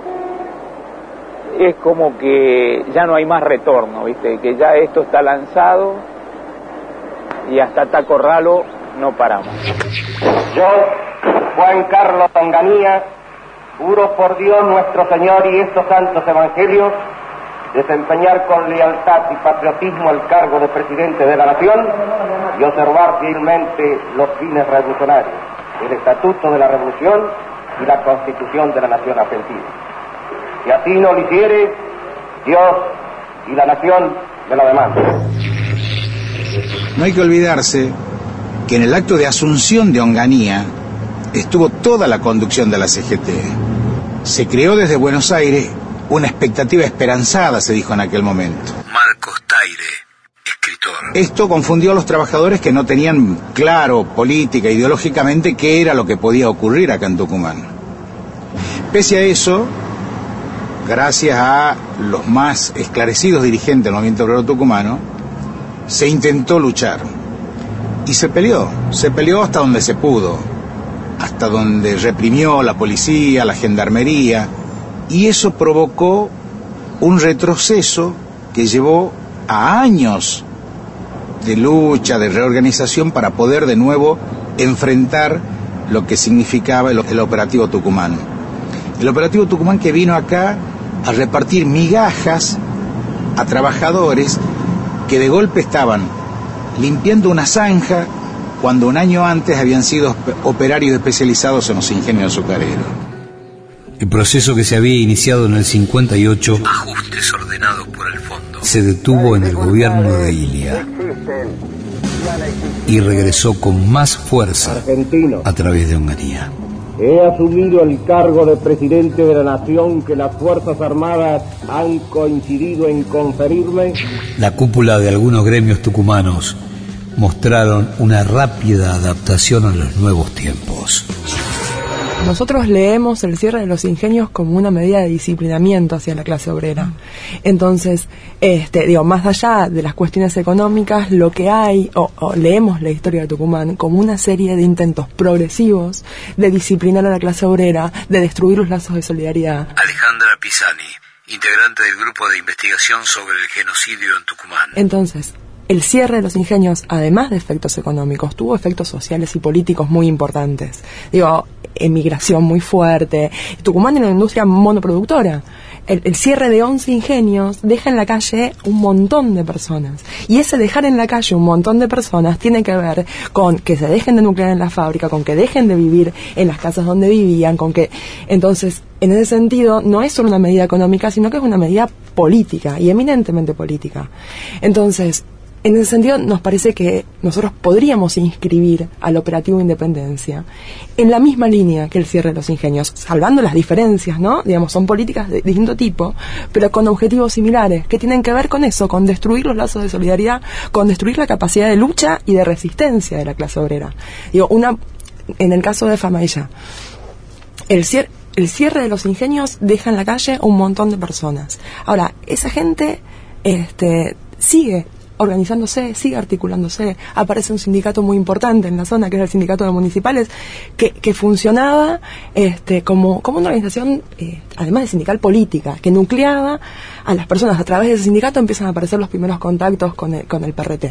es como que ya no hay más retorno, ¿viste? Que ya esto está lanzado y hasta Taco Ralo no paramos. Yo, Juan Carlos Onganía, juro por Dios nuestro Señor y estos santos evangelios desempeñar con lealtad y patriotismo el cargo de presidente de la nación y observar fielmente los fines revolucionarios, el estatuto de la revolución y la constitución de la nación argentina. Si así no lo hiciere, Dios y la nación me lo demandan. No hay que olvidarse que en el acto de asunción de Onganía estuvo toda la conducción de la CGT. Se creó desde Buenos Aires una expectativa esperanzada, se dijo en aquel momento. Marcos Taire, escritor. Esto confundió a los trabajadores que no tenían claro política, ideológicamente, qué era lo que podía ocurrir acá en Tucumán. Pese a eso, gracias a los más esclarecidos dirigentes del movimiento obrero tucumano, se intentó luchar. Y se peleó hasta donde se pudo, hasta donde reprimió la policía, la gendarmería, y eso provocó un retroceso que llevó a años de lucha, de reorganización para poder de nuevo enfrentar lo que significaba el operativo Tucumán. El operativo Tucumán que vino acá a repartir migajas a trabajadores que de golpe estaban limpiando una zanja cuando un año antes habían sido operarios especializados en los ingenios azucareros. El proceso que se había iniciado en el 58, ajustes ordenados por el fondo, se detuvo en el gobierno de Ilia y regresó con más fuerza a través de Onganía. He asumido el cargo de presidente de la nación que las Fuerzas Armadas han coincidido en conferirme. La cúpula de algunos gremios tucumanos mostraron una rápida adaptación a los nuevos tiempos. Nosotros leemos el cierre de los ingenios como una medida de disciplinamiento hacia la clase obrera. Entonces, más allá de las cuestiones económicas, lo que hay, o leemos la historia de Tucumán como una serie de intentos progresivos de disciplinar a la clase obrera, de destruir los lazos de solidaridad. Alejandra Pisani, integrante del grupo de investigación sobre el genocidio en Tucumán. Entonces, el cierre de los ingenios, además de efectos económicos, tuvo efectos sociales y políticos muy importantes. Emigración muy fuerte. Tucumán era una industria monoproductora. El cierre de 11 ingenios deja en la calle un montón de personas. Y ese dejar en la calle un montón de personas tiene que ver con que se dejen de nuclear en la fábrica, con que dejen de vivir en las casas donde vivían, con que... Entonces, en ese sentido, no es solo una medida económica, sino que es una medida política, y eminentemente política. Entonces, en ese sentido, nos parece que nosotros podríamos inscribir al operativo Independencia en la misma línea que el cierre de los ingenios, salvando las diferencias, ¿no? Son políticas de distinto tipo, pero con objetivos similares, que tienen que ver con eso, con destruir los lazos de solidaridad, con destruir la capacidad de lucha y de resistencia de la clase obrera. En el caso de Famaillá, el cierre de los ingenios deja en la calle un montón de personas. Ahora, esa gente sigue organizándose, sigue articulándose. Aparece un sindicato muy importante en la zona, que es el sindicato de municipales, que funcionaba como una organización, además de sindical, política, que nucleaba a las personas. A través de ese sindicato empiezan a aparecer los primeros contactos con el PRT.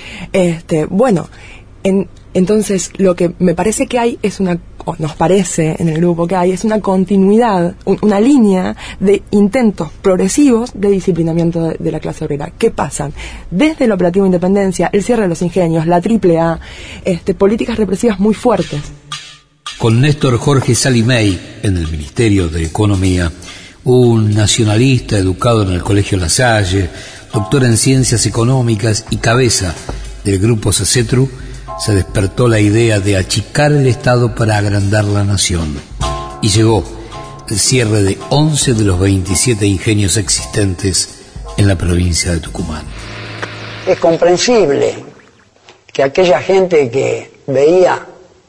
Entonces, lo que me parece que hay es nos parece en el grupo que hay, es una continuidad, una línea de intentos progresivos de disciplinamiento de la clase obrera. ¿Qué pasan? Desde el operativo Independencia, el cierre de los ingenios, la AAA, políticas represivas muy fuertes. Con Néstor Jorge Salimey en el Ministerio de Economía, un nacionalista educado en el Colegio La Salle, doctor en Ciencias Económicas y cabeza del Grupo SACETRU, se despertó la idea de achicar el Estado para agrandar la nación. Y llegó el cierre de 11 de los 27 ingenios existentes en la provincia de Tucumán. Es comprensible que aquella gente que veía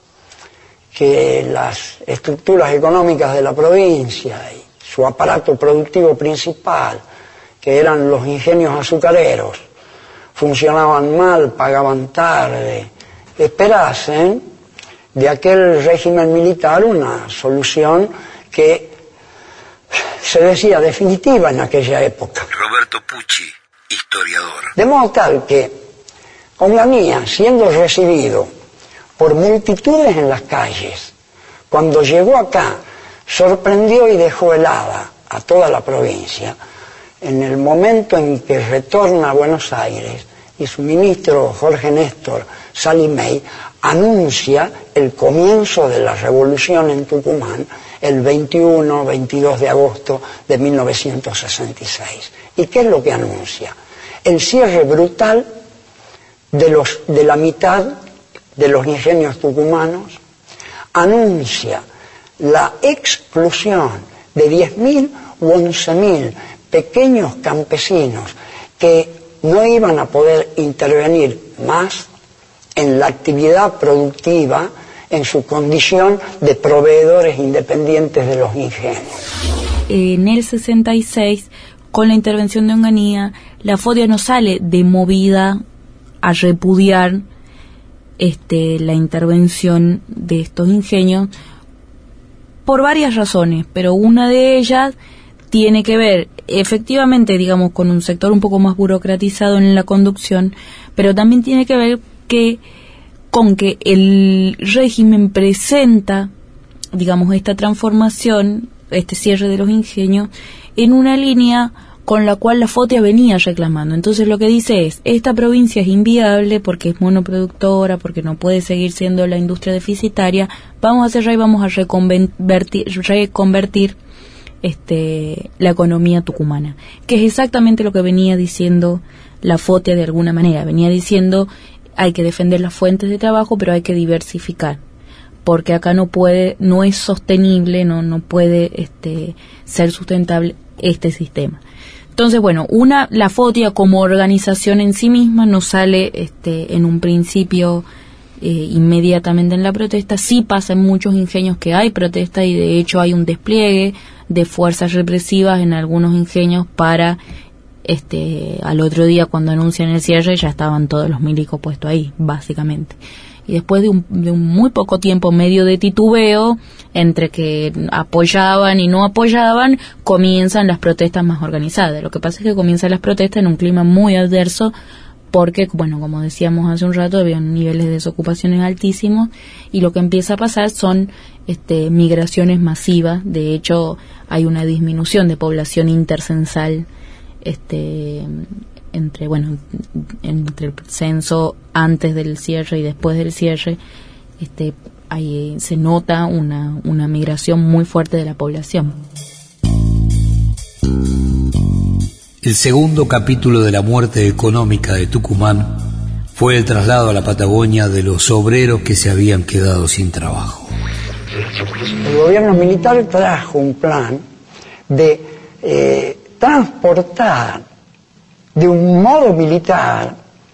que las estructuras económicas de la provincia y su aparato productivo principal, que eran los ingenios azucareros, funcionaban mal, pagaban tarde, esperasen de aquel régimen militar una solución que se decía definitiva en aquella época. Roberto Pucci, historiador. De modo tal que Onganía, siendo recibido por multitudes en las calles, cuando llegó acá, sorprendió y dejó helada a toda la provincia. En el momento en que retorna a Buenos Aires y su ministro Jorge Néstor Salimey anuncia el comienzo de la revolución en Tucumán el 21-22 de agosto de 1966. ¿Y qué es lo que anuncia? El cierre brutal de la mitad de los ingenios tucumanos, anuncia la exclusión de 10.000 u 11.000 pequeños campesinos que no iban a poder intervenir más en la actividad productiva en su condición de proveedores independientes de los ingenios. En el 66, con la intervención de Onganía, la FODIA no sale de movida a repudiar la intervención de estos ingenios por varias razones, pero una de ellas tiene que ver efectivamente, con un sector un poco más burocratizado en la conducción, pero también tiene que ver con que el régimen presenta, esta transformación, este cierre de los ingenios, en una línea con la cual la FOTIA venía reclamando. Entonces lo que dice es, esta provincia es inviable porque es monoproductora, porque no puede seguir siendo la industria deficitaria, vamos a cerrar y vamos a reconvertir la economía tucumana, que es exactamente lo que venía diciendo la FOTIA de alguna manera. Venía diciendo, hay que defender las fuentes de trabajo, pero hay que diversificar, porque acá no es sostenible, no puede ser sustentable este sistema. Entonces, bueno, la FOTIA como organización en sí misma no sale en un principio inmediatamente en la protesta. Sí pasa en muchos ingenios que hay protesta, y de hecho hay un despliegue de fuerzas represivas en algunos ingenios para al otro día, cuando anuncian el cierre, ya estaban todos los milicos puestos ahí, básicamente. Y después de un muy poco tiempo, medio de titubeo, entre que apoyaban y no apoyaban, comienzan las protestas más organizadas. Lo que pasa es que comienzan las protestas en un clima muy adverso, porque, bueno, como decíamos hace un rato, había niveles de desocupaciones altísimos, y lo que empieza a pasar son migraciones masivas. De hecho, hay una disminución de población intercensal entre el censo antes del cierre y después del cierre. Ahí se nota una migración muy fuerte de la población. El segundo capítulo de la muerte económica de Tucumán fue el traslado a la Patagonia de los obreros que se habían quedado sin trabajo. El gobierno militar trajo un plan de transportar de un modo militar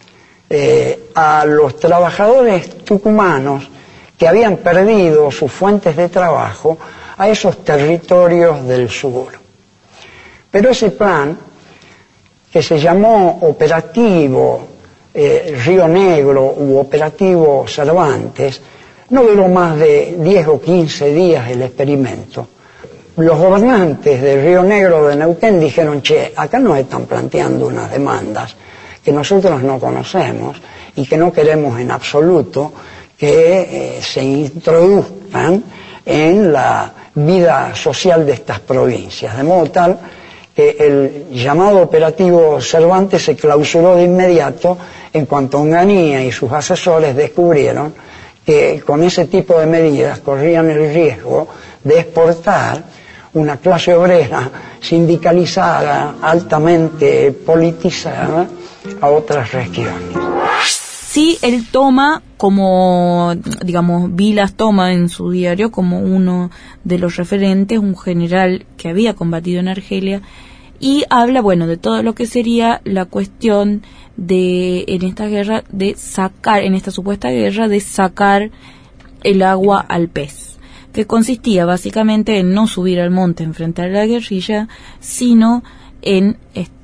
a los trabajadores tucumanos que habían perdido sus fuentes de trabajo a esos territorios del sur. Pero ese plan, que se llamó Operativo Río Negro u Operativo Cervantes, no duró más de 10 o 15 días el experimento. Los gobernantes de Río Negro, de Neuquén, dijeron, acá nos están planteando unas demandas que nosotros no conocemos y que no queremos en absoluto que se introduzcan en la vida social de estas provincias, de modo tal que el llamado Operativo Cervantes se clausuró de inmediato en cuanto Onganía y sus asesores descubrieron que con ese tipo de medidas corrían el riesgo de exportar una clase obrera sindicalizada, altamente politizada, a otras regiones. Sí, él toma como, digamos, Vilas toma en su diario como uno de los referentes, un general que había combatido en Argelia, y habla, bueno, de todo lo que sería la cuestión de, en esta guerra, de sacar, en esta supuesta guerra, de sacar el agua al pez, que consistía básicamente en no subir al monte a enfrentar a la guerrilla, sino en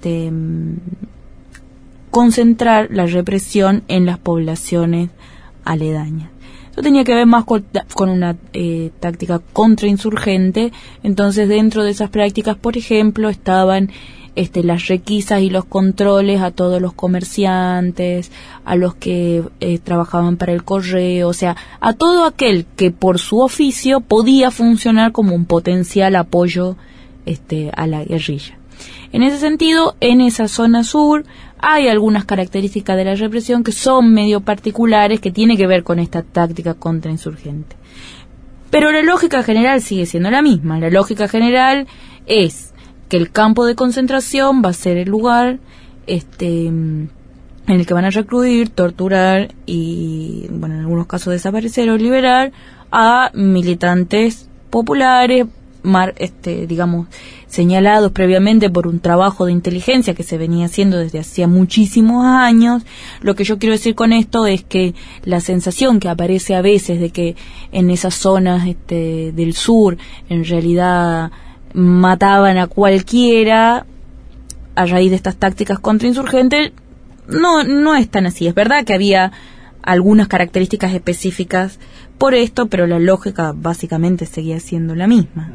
concentrar la represión en las poblaciones aledañas. Eso tenía que ver más con una táctica contrainsurgente. Entonces, dentro de esas prácticas, por ejemplo, estaban las requisas y los controles a todos los comerciantes, a los que trabajaban para el correo, o sea, a todo aquel que por su oficio podía funcionar como un potencial apoyo a la guerrilla. En ese sentido, en esa zona sur hay algunas características de la represión que son medio particulares, que tiene que ver con esta táctica contrainsurgente. Pero la lógica general sigue siendo la misma. La lógica general es que el campo de concentración va a ser el lugar en el que van a recluir, torturar y, bueno, en algunos casos desaparecer o liberar a militantes populares, digamos, señalados previamente por un trabajo de inteligencia que se venía haciendo desde hacía muchísimos años. Lo que yo quiero decir con esto es que la sensación que aparece a veces de que en esas zonas del sur en realidad mataban a cualquiera a raíz de estas tácticas contrainsurgentes no es tan así. Es verdad que había algunas características específicas por esto, pero la lógica básicamente seguía siendo la misma.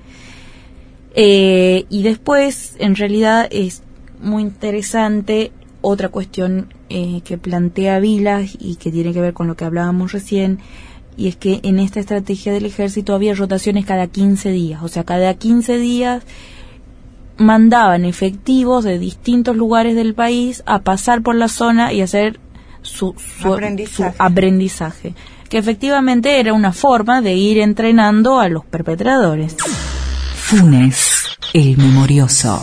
Y después, en realidad, es muy interesante otra cuestión que plantea Vilas y que tiene que ver con lo que hablábamos recién, y es que en esta estrategia del ejército había rotaciones cada 15 días, o sea, cada 15 días mandaban efectivos de distintos lugares del país a pasar por la zona y hacer su aprendizaje, que efectivamente era una forma de ir entrenando a los perpetradores. Funes, el memorioso.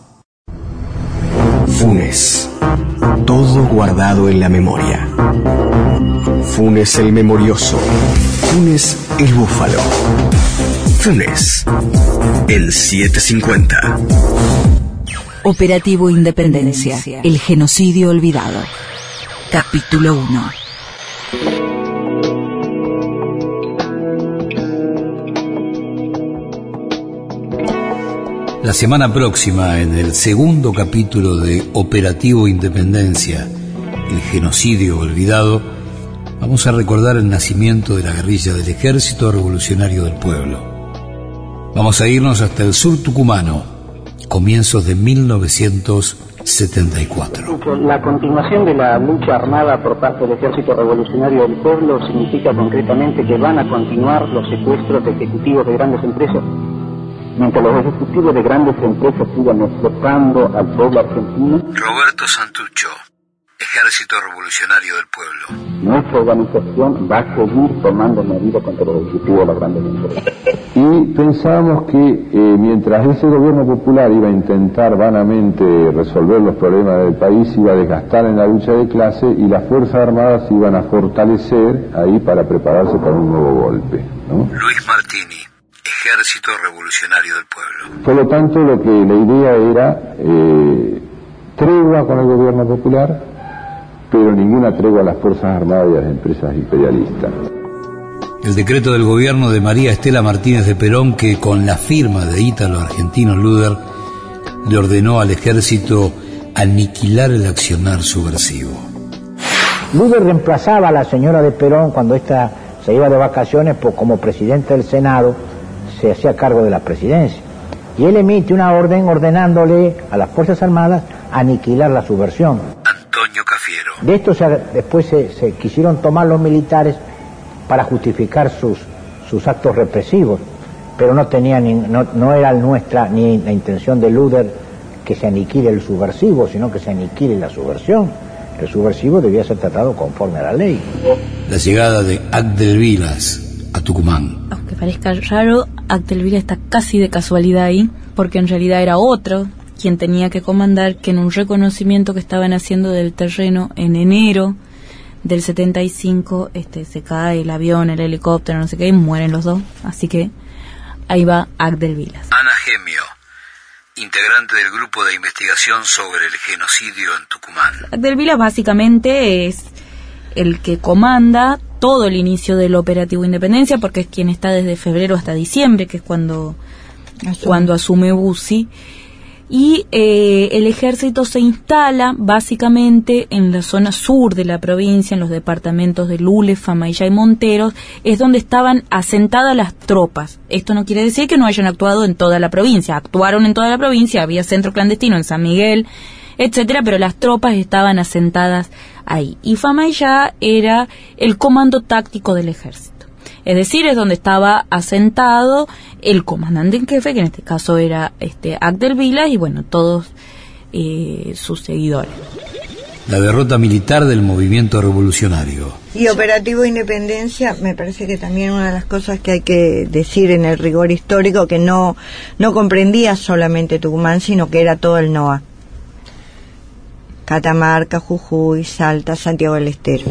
Funes, todo guardado en la memoria. Funes el memorioso. Funes el búfalo. Funes, el 750. Operativo Independencia, el genocidio olvidado. Capítulo 1. La semana próxima, en el segundo capítulo de Operativo Independencia, el genocidio olvidado, vamos a recordar el nacimiento de la guerrilla del Ejército Revolucionario del Pueblo. Vamos a irnos hasta el sur tucumano, comienzos de 1974. La continuación de la lucha armada por parte del Ejército Revolucionario del Pueblo significa concretamente que van a continuar los secuestros de ejecutivos de grandes empresas. Mientras los ejecutivos de grandes empresas sigan explotando al pueblo argentino. Roberto Santucho, Ejército Revolucionario del Pueblo. Nuestra organización va a seguir tomando medidas contra los ejecutivos de las grandes empresas. Y pensábamos que mientras ese gobierno popular iba a intentar vanamente resolver los problemas del país, iba a desgastar en la lucha de clase y las Fuerzas Armadas se iban a fortalecer ahí para prepararse para un nuevo golpe, ¿no? Luis Martini, Ejército Revolucionario del Pueblo. Por lo tanto, lo que la idea era tregua con el gobierno popular, pero ninguna tregua a las Fuerzas Armadas y a las empresas imperialistas. El decreto del gobierno de María Estela Martínez de Perón, que con la firma de Ítalo Argentino Luder le ordenó al ejército aniquilar el accionar subversivo. Luder reemplazaba a la señora de Perón cuando ésta se iba de vacaciones, pues como presidente del Senado se hacía cargo de la presidencia. Y él emite una orden ordenándole a las Fuerzas Armadas aniquilar la subversión. Antonio Cafiero. De esto después se quisieron tomar los militares para justificar sus actos represivos, pero no era nuestra ni la intención de Luder que se aniquile el subversivo, sino que se aniquile la subversión. El subversivo debía ser tratado conforme a la ley. La llegada de Abdel Vilas a Tucumán. Aunque parezca raro, Abdel Vilas está casi de casualidad ahí, porque en realidad era otro quien tenía que comandar, que en un reconocimiento que estaban haciendo del terreno en enero del 75, se cae el avión, el helicóptero, no sé qué, y mueren los dos. Así que ahí va Abdel Vilas. Ana Gemio, integrante del grupo de investigación sobre el genocidio en Tucumán. Abdel Vilas básicamente es el que comanda todo el inicio del operativo Independencia, porque es quien está desde febrero hasta diciembre, que es cuando asume Bussi. Y el ejército se instala básicamente en la zona sur de la provincia, en los departamentos de Lules, Famaillá y Monteros, es donde estaban asentadas las tropas. Esto no quiere decir que no hayan actuado en toda la provincia, actuaron en toda la provincia, había centro clandestino en San Miguel, etcétera, pero las tropas estaban asentadas ahí. Y Famaillá era el comando táctico del ejército. Es decir, es donde estaba asentado el comandante en jefe, que en este caso era Abdel Vilas, y bueno, todos sus seguidores. La derrota militar del movimiento revolucionario. Y Operativo Independencia, me parece que también una de las cosas que hay que decir en el rigor histórico, que no comprendía solamente Tucumán, sino que era todo el NOA. Catamarca, Jujuy, Salta, Santiago del Estero.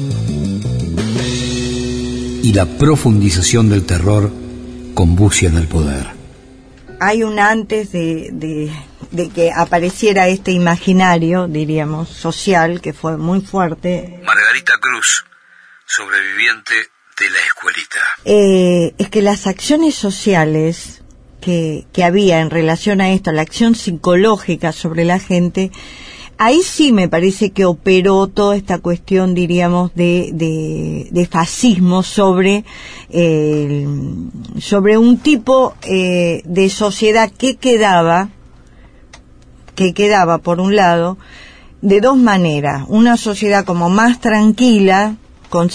Y la profundización del terror con Bussi en el poder. Hay un antes de que apareciera este imaginario, diríamos, social, que fue muy fuerte. Margarita Cruz, sobreviviente de la escuelita. Es que las acciones sociales que había en relación a esto, la acción psicológica sobre la gente, ahí sí me parece que operó toda esta cuestión, diríamos, de fascismo sobre un tipo de sociedad que quedaba, por un lado, de dos maneras. Una sociedad como más tranquila,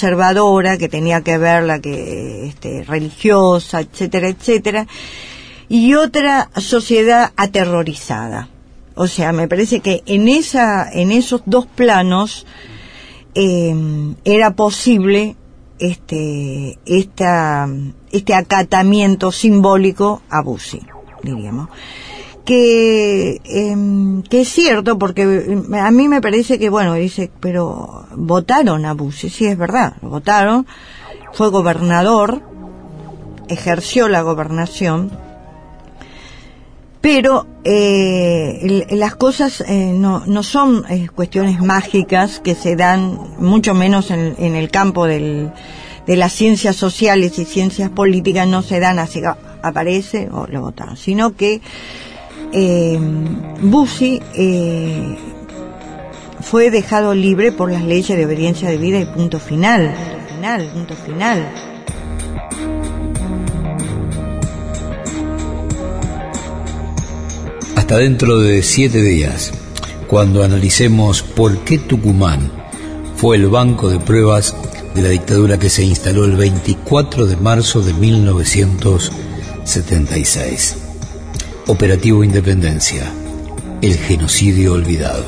conservadora, que tenía que ver la que religiosa, etcétera, etcétera, y otra sociedad aterrorizada. O sea, me parece que en esos dos planos era posible este acatamiento simbólico a Bussi, diríamos. Que es cierto, porque a mí me parece que, bueno, dice, pero votaron a Bussi, sí, es verdad, lo votaron, fue gobernador, ejerció la gobernación, pero las cosas no son cuestiones mágicas que se dan, mucho menos en el campo de las ciencias sociales y ciencias políticas, no se dan así, aparece o lo votaron, sino que Bussi fue dejado libre por las leyes de obediencia debida y punto final. Hasta dentro de 7 días, cuando analicemos por qué Tucumán fue el banco de pruebas de la dictadura que se instaló el 24 de marzo de 1976. Operativo Independencia, el genocidio olvidado.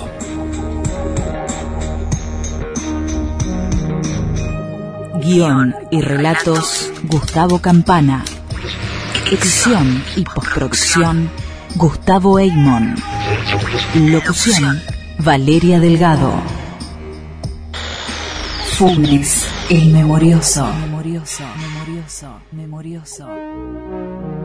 Guión y relatos, Gustavo Campana. Edición y postproducción, Gustavo Eymon. Locución, Valeria Delgado. Funes, el memorioso. Memorioso.